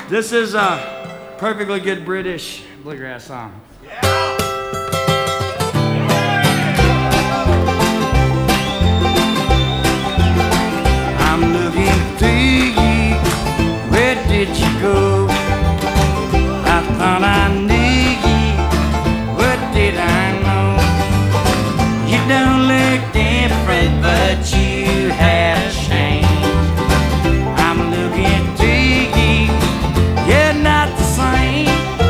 This is a perfectly good British bluegrass song. I'm looking through you, where did you go? I thought I knew you, what did I know? You don't look different, but you have changed. I'm looking through you, you're not the same.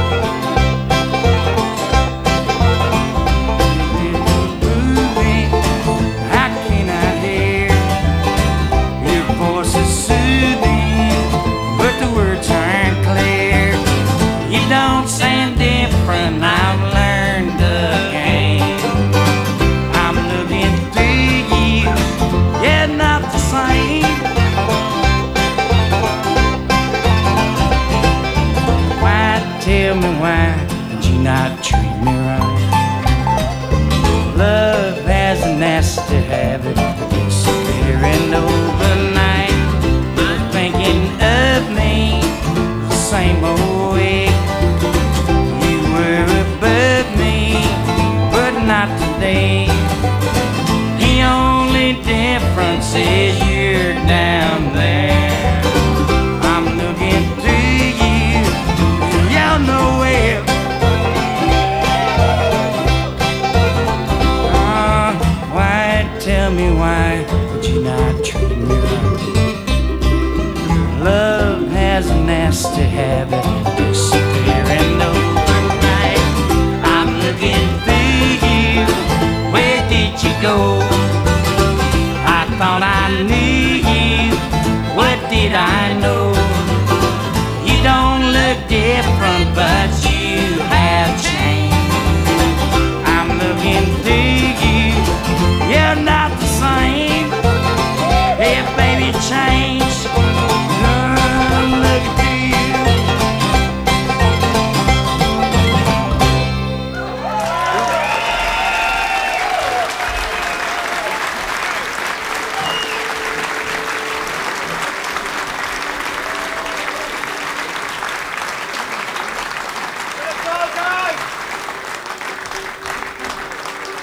Moving, how can I hear? Your voice is soothing, but the words aren't clear. You don't sound different, I've learned the game. I'm looking through you, you're not the same. Tell me why did you not treat me right? Love has a nasty habit of disappearing overnight. You're thinking of me the same old way. You were above me, but not today. The only difference is you're down there. I'm looking through you, you're nowhere. Tell me why would you not treat me right? Love has a nasty habit of disappearing overnight. I'm looking through you, where did you go? I thought I knew you, what did I know? You don't look different, but you